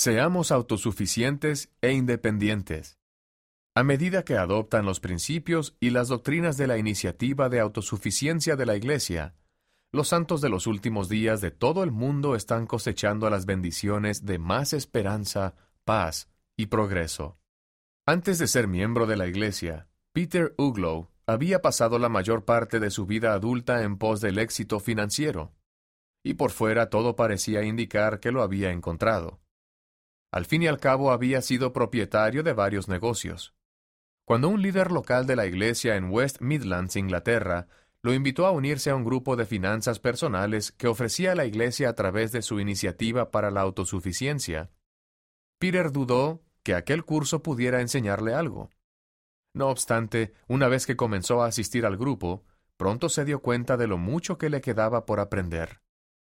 Seamos autosuficientes e independientes. A medida que adoptan los principios y las doctrinas de la iniciativa de autosuficiencia de la Iglesia, los santos de los últimos días de todo el mundo están cosechando las bendiciones de más esperanza, paz y progreso. Antes de ser miembro de la Iglesia, Peter Uglow había pasado la mayor parte de su vida adulta en pos del éxito financiero, y por fuera todo parecía indicar que lo había encontrado. Al fin y al cabo había sido propietario de varios negocios. Cuando un líder local de la Iglesia en West Midlands, Inglaterra, lo invitó a unirse a un grupo de finanzas personales que ofrecía a la Iglesia a través de su iniciativa para la autosuficiencia, Peter dudó que aquel curso pudiera enseñarle algo. No obstante, una vez que comenzó a asistir al grupo, pronto se dio cuenta de lo mucho que le quedaba por aprender.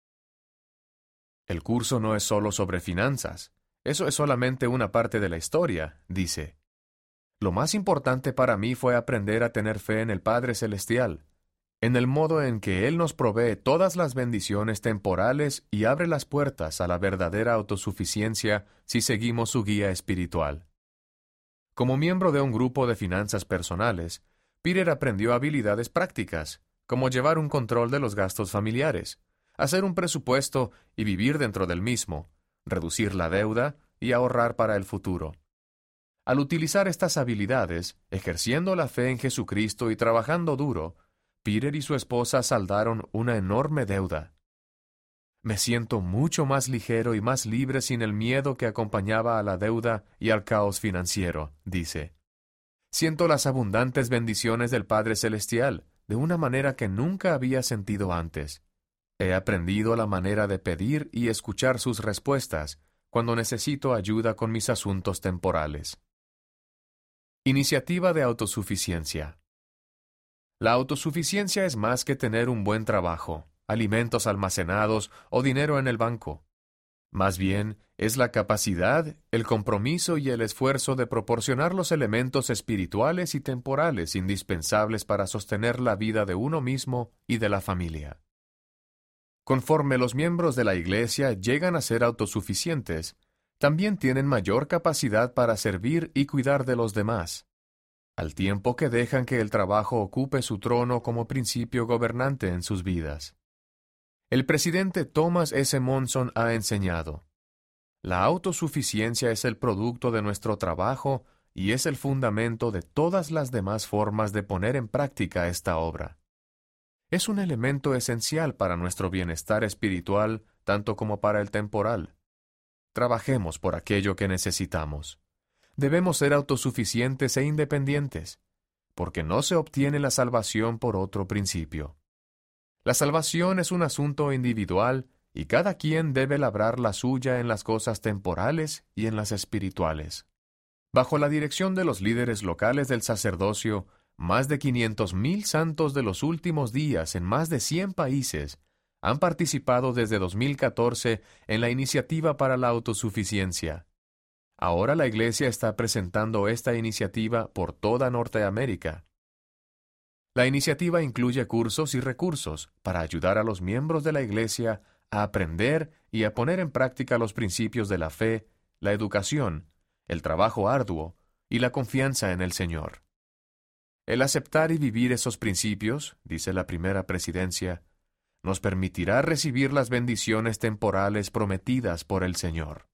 El curso no es solo sobre finanzas. Eso es solamente una parte de la historia, dice. Lo más importante para mí fue aprender a tener fe en el Padre Celestial, en el modo en que Él nos provee todas las bendiciones temporales y abre las puertas a la verdadera autosuficiencia si seguimos su guía espiritual. Como miembro de un grupo de finanzas personales, Peter aprendió habilidades prácticas, como llevar un control de los gastos familiares, hacer un presupuesto y vivir dentro del mismo, reducir la deuda y ahorrar para el futuro. Al utilizar estas habilidades, ejerciendo la fe en Jesucristo y trabajando duro, Peter y su esposa saldaron una enorme deuda. Me siento mucho más ligero y más libre sin el miedo que acompañaba a la deuda y al caos financiero, dice. Siento las abundantes bendiciones del Padre Celestial de una manera que nunca había sentido antes. He aprendido la manera de pedir y escuchar sus respuestas cuando necesito ayuda con mis asuntos temporales. Iniciativa de autosuficiencia. La autosuficiencia es más que tener un buen trabajo, alimentos almacenados o dinero en el banco. Más bien, es la capacidad, el compromiso y el esfuerzo de proporcionar los elementos espirituales y temporales indispensables para sostener la vida de uno mismo y de la familia. Conforme los miembros de la Iglesia llegan a ser autosuficientes, también tienen mayor capacidad para servir y cuidar de los demás, al tiempo que dejan que el trabajo ocupe su trono como principio gobernante en sus vidas. El presidente Thomas S. Monson ha enseñado: la autosuficiencia es el producto de nuestro trabajo y es el fundamento de todas las demás formas de poner en práctica esta obra. Es un elemento esencial para nuestro bienestar espiritual, tanto como para el temporal. Trabajemos por aquello que necesitamos. Debemos ser autosuficientes e independientes, porque no se obtiene la salvación por otro principio. La salvación es un asunto individual y cada quien debe labrar la suya en las cosas temporales y en las espirituales. Bajo la dirección de los líderes locales del sacerdocio, más de 500,000 santos de los últimos días en más de 100 países han participado desde 2014 en la iniciativa para la autosuficiencia. Ahora la Iglesia está presentando esta iniciativa por toda Norteamérica. La iniciativa incluye cursos y recursos para ayudar a los miembros de la Iglesia a aprender y a poner en práctica los principios de la fe, la educación, el trabajo arduo y la confianza en el Señor. El aceptar y vivir esos principios, dice la primera presidencia, nos permitirá recibir las bendiciones temporales prometidas por el Señor.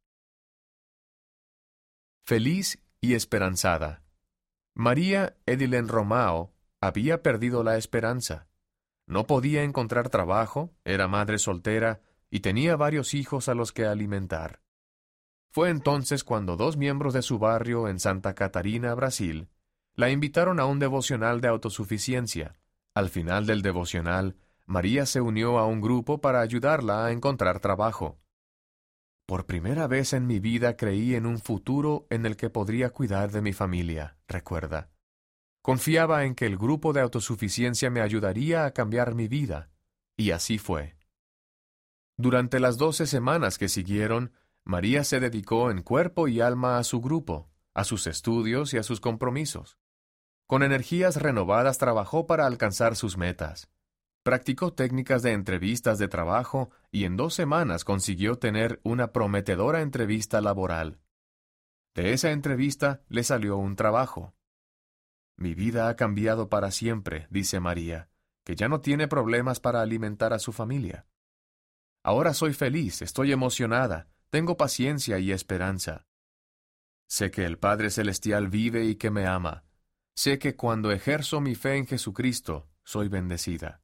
Feliz y esperanzada. María Edilen Romao había perdido la esperanza. No podía encontrar trabajo, era madre soltera y tenía varios hijos a los que alimentar. Fue entonces cuando 2 miembros de su barrio en Santa Catarina, Brasil, la invitaron a un devocional de autosuficiencia. Al final del devocional, María se unió a un grupo para ayudarla a encontrar trabajo. Por primera vez en mi vida creí en un futuro en el que podría cuidar de mi familia, recuerda. Confiaba en que el grupo de autosuficiencia me ayudaría a cambiar mi vida, y así fue. Durante las 12 semanas que siguieron, María se dedicó en cuerpo y alma a su grupo, a sus estudios y a sus compromisos. Con energías renovadas trabajó para alcanzar sus metas. Practicó técnicas de entrevistas de trabajo y en 2 semanas consiguió tener una prometedora entrevista laboral. De esa entrevista le salió un trabajo. Mi vida ha cambiado para siempre, dice María, que ya no tiene problemas para alimentar a su familia. Ahora soy feliz, estoy emocionada, tengo paciencia y esperanza. Sé que el Padre Celestial vive y que me ama. Sé que cuando ejerzo mi fe en Jesucristo, soy bendecida.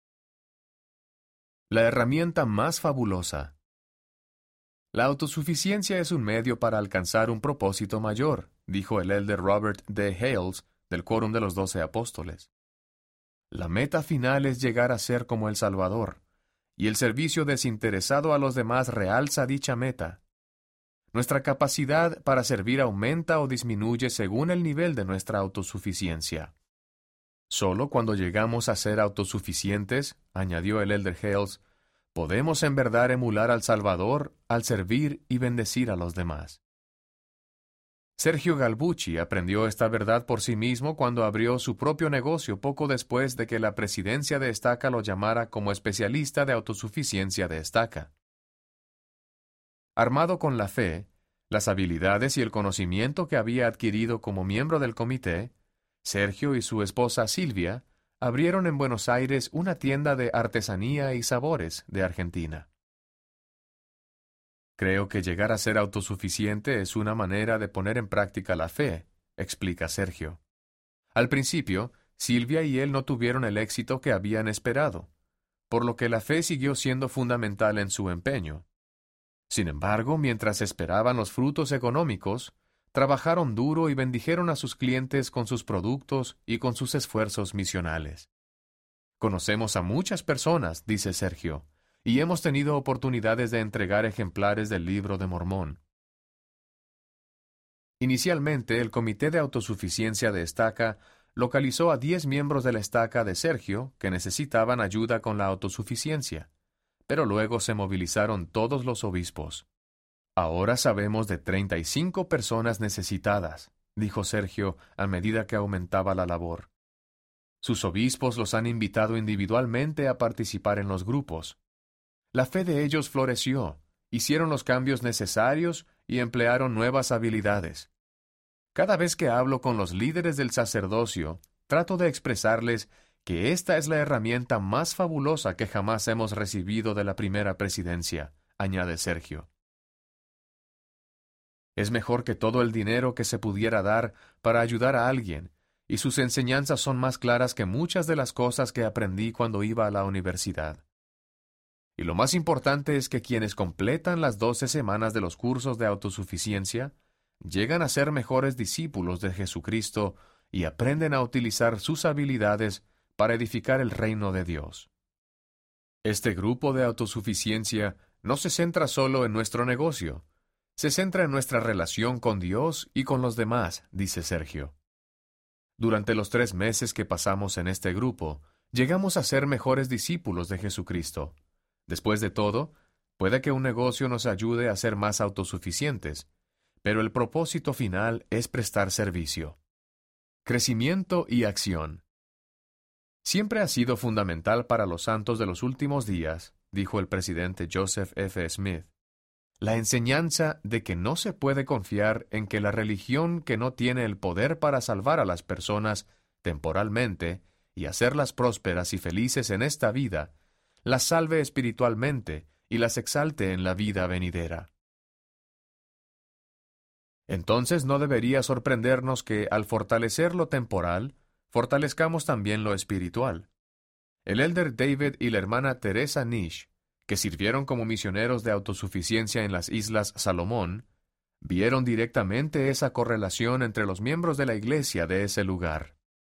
La herramienta más fabulosa. La autosuficiencia es un medio para alcanzar un propósito mayor, dijo el elder Robert D. Hales del Quórum de los 12 Apóstoles. La meta final es llegar a ser como el Salvador, y el servicio desinteresado a los demás realza dicha meta. Nuestra capacidad para servir aumenta o disminuye según el nivel de nuestra autosuficiencia. Solo cuando llegamos a ser autosuficientes, añadió el elder Hales, podemos en verdad emular al Salvador al servir y bendecir a los demás. Sergio Galbucci aprendió esta verdad por sí mismo cuando abrió su propio negocio poco después de que la presidencia de Estaca lo llamara como especialista de autosuficiencia de Estaca. Armado con la fe, las habilidades y el conocimiento que había adquirido como miembro del comité, Sergio y su esposa Silvia abrieron en Buenos Aires una tienda de artesanía y sabores de Argentina. Creo que llegar a ser autosuficiente es una manera de poner en práctica la fe, explica Sergio. Al principio, Silvia y él no tuvieron el éxito que habían esperado, por lo que la fe siguió siendo fundamental en su empeño. Sin embargo, mientras esperaban los frutos económicos, trabajaron duro y bendijeron a sus clientes con sus productos y con sus esfuerzos misionales. Conocemos a muchas personas, dice Sergio, y hemos tenido oportunidades de entregar ejemplares del Libro de Mormón. Inicialmente, el Comité de Autosuficiencia de Estaca localizó a 10 miembros de la estaca de Sergio que necesitaban ayuda con la autosuficiencia, pero luego se movilizaron todos los obispos. Ahora sabemos de 35 personas necesitadas, dijo Sergio a medida que aumentaba la labor. Sus obispos los han invitado individualmente a participar en los grupos. La fe de ellos floreció, hicieron los cambios necesarios y emplearon nuevas habilidades. Cada vez que hablo con los líderes del sacerdocio, trato de expresarles que esta es la herramienta más fabulosa que jamás hemos recibido de la primera presidencia, añade Sergio. Es mejor que todo el dinero que se pudiera dar para ayudar a alguien, y sus enseñanzas son más claras que muchas de las cosas que aprendí cuando iba a la universidad. Y lo más importante es que quienes completan las 12 semanas de los cursos de autosuficiencia llegan a ser mejores discípulos de Jesucristo y aprenden a utilizar sus habilidades para edificar el reino de Dios. Este grupo de autosuficiencia no se centra solo en nuestro negocio, se centra en nuestra relación con Dios y con los demás, dice Sergio. Durante los 3 meses que pasamos en este grupo, llegamos a ser mejores discípulos de Jesucristo. Después de todo, puede que un negocio nos ayude a ser más autosuficientes, pero el propósito final es prestar servicio. Crecimiento y acción. Siempre ha sido fundamental para los santos de los últimos días, dijo el presidente Joseph F. Smith, la enseñanza de que no se puede confiar en que la religión que no tiene el poder para salvar a las personas temporalmente y hacerlas prósperas y felices en esta vida, las salve espiritualmente y las exalte en la vida venidera. Entonces no debería sorprendernos que, al fortalecer lo temporal, fortalezcamos también lo espiritual. El elder David y la hermana Teresa Nish, que sirvieron como misioneros de autosuficiencia en las Islas Salomón, vieron directamente esa correlación entre los miembros de la iglesia de ese lugar.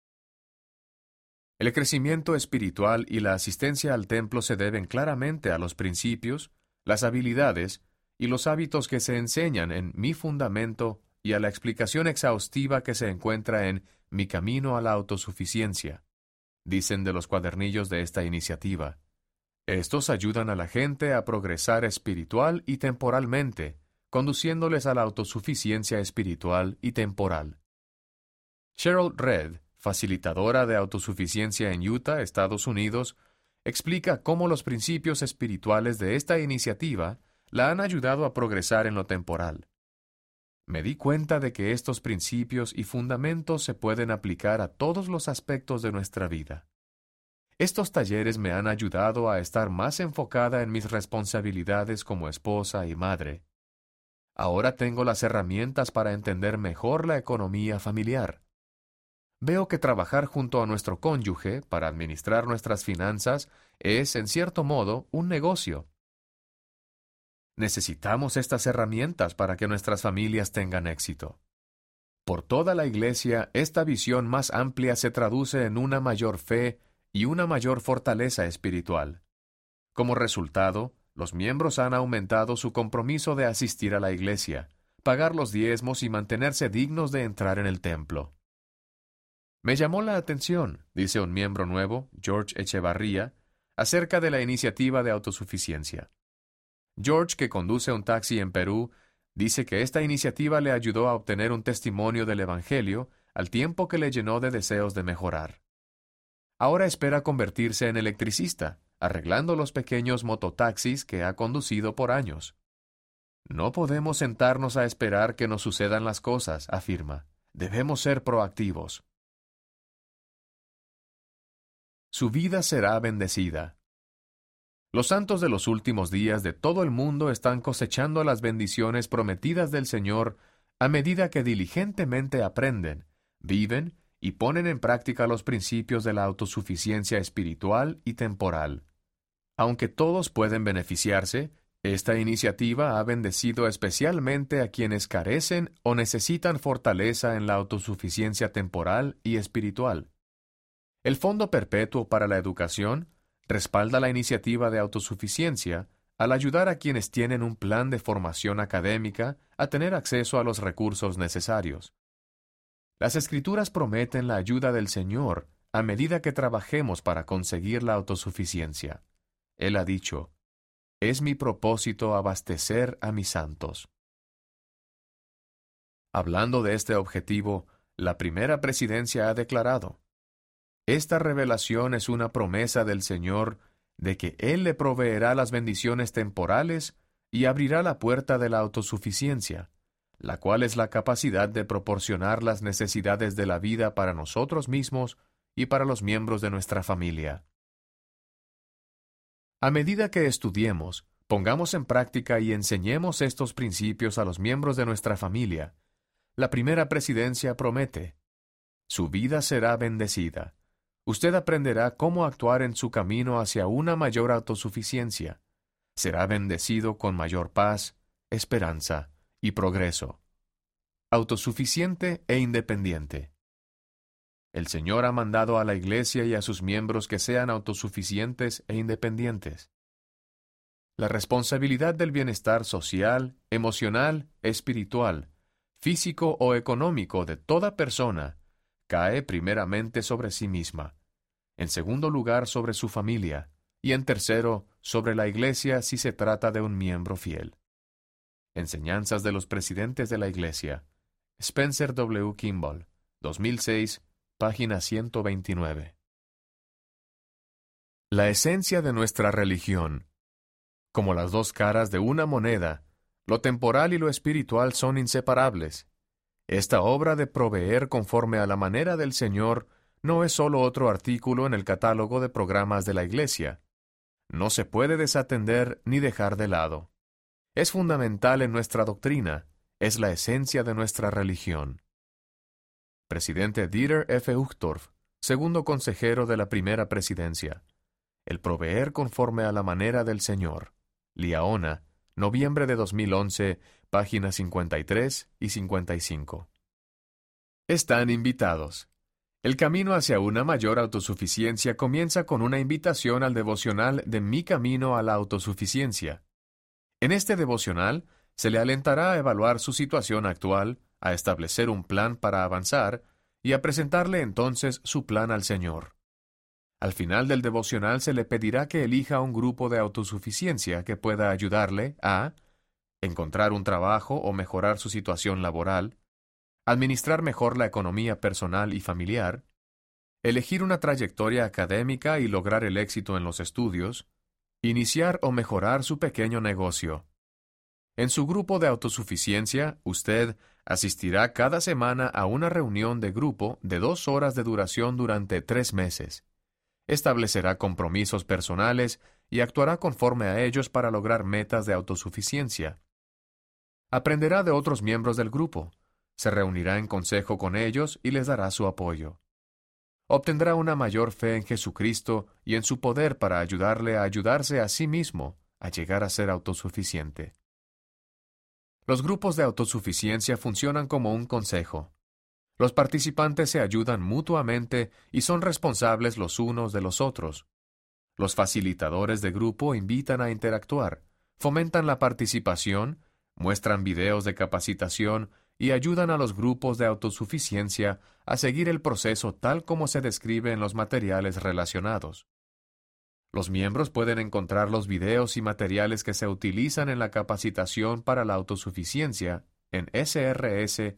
El crecimiento espiritual y la asistencia al templo se deben claramente a los principios, las habilidades y los hábitos que se enseñan en Mi Fundamento y a la explicación exhaustiva que se encuentra en Mi Camino a la Autosuficiencia, dicen de los cuadernillos de esta iniciativa. Estos ayudan a la gente a progresar espiritual y temporalmente, conduciéndoles a la autosuficiencia espiritual y temporal. Cheryl Red, facilitadora de autosuficiencia en Utah, Estados Unidos, explica cómo los principios espirituales de esta iniciativa la han ayudado a progresar en lo temporal. Me di cuenta de que estos principios y fundamentos se pueden aplicar a todos los aspectos de nuestra vida. Estos talleres me han ayudado a estar más enfocada en mis responsabilidades como esposa y madre. Ahora tengo las herramientas para entender mejor la economía familiar. Veo que trabajar junto a nuestro cónyuge para administrar nuestras finanzas es, en cierto modo, un negocio. Necesitamos estas herramientas para que nuestras familias tengan éxito. Por toda la Iglesia, esta visión más amplia se traduce en una mayor fe y una mayor fortaleza espiritual. Como resultado, los miembros han aumentado su compromiso de asistir a la Iglesia, pagar los diezmos y mantenerse dignos de entrar en el templo. Me llamó la atención, dice un miembro nuevo, George Echevarría, acerca de la iniciativa de autosuficiencia. George, que conduce un taxi en Perú, dice que esta iniciativa le ayudó a obtener un testimonio del Evangelio al tiempo que le llenó de deseos de mejorar. Ahora espera convertirse en electricista, arreglando los pequeños mototaxis que ha conducido por años. No podemos sentarnos a esperar que nos sucedan las cosas, afirma. Debemos ser proactivos. Su vida será bendecida. Los santos de los últimos días de todo el mundo están cosechando las bendiciones prometidas del Señor a medida que diligentemente aprenden, viven y ponen en práctica los principios de la autosuficiencia espiritual y temporal. Aunque todos pueden beneficiarse, esta iniciativa ha bendecido especialmente a quienes carecen o necesitan fortaleza en la autosuficiencia temporal y espiritual. El Fondo Perpetuo para la Educación respalda la iniciativa de autosuficiencia al ayudar a quienes tienen un plan de formación académica a tener acceso a los recursos necesarios. Las Escrituras prometen la ayuda del Señor a medida que trabajemos para conseguir la autosuficiencia. Él ha dicho, «Es mi propósito abastecer a mis santos». Hablando de este objetivo, la primera presidencia ha declarado, «Esta revelación es una promesa del Señor de que Él le proveerá las bendiciones temporales y abrirá la puerta de la autosuficiencia, la cual es la capacidad de proporcionar las necesidades de la vida para nosotros mismos y para los miembros de nuestra familia». A medida que estudiemos, pongamos en práctica y enseñemos estos principios a los miembros de nuestra familia, la primera presidencia promete, su vida será bendecida. Usted aprenderá cómo actuar en su camino hacia una mayor autosuficiencia. Será bendecido con mayor paz, esperanza y progreso. Autosuficiente e independiente. El Señor ha mandado a la Iglesia y a sus miembros que sean autosuficientes e independientes. La responsabilidad del bienestar social, emocional, espiritual, físico o económico de toda persona cae primeramente sobre sí misma, en segundo lugar sobre su familia, y en tercero sobre la Iglesia si se trata de un miembro fiel. Enseñanzas de los presidentes de la Iglesia. Spencer W. Kimball, 2006, página 129. La esencia de nuestra religión. Como las dos caras de una moneda, lo temporal y lo espiritual son inseparables. Esta obra de proveer conforme a la manera del Señor no es solo otro artículo en el catálogo de programas de la Iglesia. No se puede desatender ni dejar de lado. Es fundamental en nuestra doctrina, es la esencia de nuestra religión. Presidente Dieter F. Uchtdorf, segundo consejero de la primera presidencia. El proveer conforme a la manera del Señor. Liaona, noviembre de 2011, páginas 53 y 55. Están invitados. El camino hacia una mayor autosuficiencia comienza con una invitación al devocional de Mi Camino a la Autosuficiencia. En este devocional se le alentará a evaluar su situación actual, a establecer un plan para avanzar y a presentarle entonces su plan al Señor. Al final del devocional se le pedirá que elija un grupo de autosuficiencia que pueda ayudarle a encontrar un trabajo o mejorar su situación laboral, administrar mejor la economía personal y familiar, elegir una trayectoria académica y lograr el éxito en los estudios, iniciar o mejorar su pequeño negocio. En su grupo de autosuficiencia, usted asistirá cada semana a una reunión de grupo de 2 horas de duración durante 3 meses. Establecerá compromisos personales y actuará conforme a ellos para lograr metas de autosuficiencia. Aprenderá de otros miembros del grupo, se reunirá en consejo con ellos y les dará su apoyo. Obtendrá una mayor fe en Jesucristo y en su poder para ayudarle a ayudarse a sí mismo a llegar a ser autosuficiente. Los grupos de autosuficiencia funcionan como un consejo. Los participantes se ayudan mutuamente y son responsables los unos de los otros. Los facilitadores de grupo invitan a interactuar, fomentan la participación, muestran videos de capacitación y ayudan a los grupos de autosuficiencia a seguir el proceso tal como se describe en los materiales relacionados. Los miembros pueden encontrar los videos y materiales que se utilizan en la capacitación para la autosuficiencia en srs.lds.org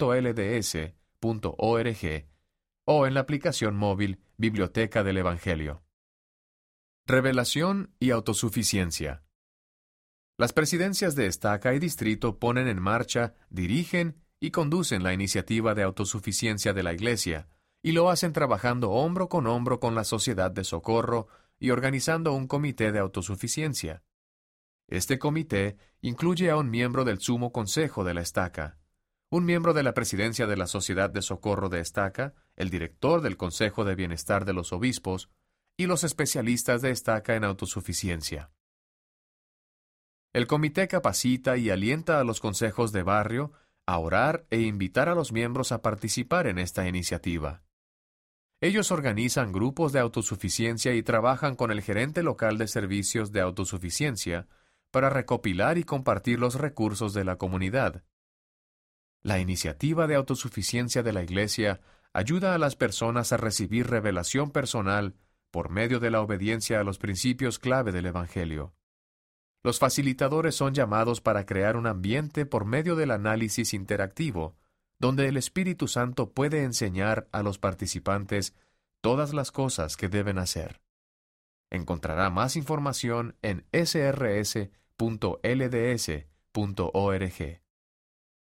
o en la aplicación móvil Biblioteca del Evangelio. Revelación y autosuficiencia. Las presidencias de estaca y distrito ponen en marcha, dirigen y conducen la iniciativa de autosuficiencia de la Iglesia, y lo hacen trabajando hombro con la Sociedad de Socorro y organizando un comité de autosuficiencia. Este comité incluye a un miembro del Sumo Consejo de la Estaca, un miembro de la presidencia de la Sociedad de Socorro de Estaca, el director del Consejo de Bienestar de los Obispos y los especialistas de Estaca en autosuficiencia. El comité capacita y alienta a los consejos de barrio a orar e invitar a los miembros a participar en esta iniciativa. Ellos organizan grupos de autosuficiencia y trabajan con el gerente local de servicios de autosuficiencia para recopilar y compartir los recursos de la comunidad. La iniciativa de autosuficiencia de la Iglesia ayuda a las personas a recibir revelación personal por medio de la obediencia a los principios clave del Evangelio. Los facilitadores son llamados para crear un ambiente por medio del análisis interactivo, donde el Espíritu Santo puede enseñar a los participantes todas las cosas que deben hacer. Encontrará más información en srs.lds.org.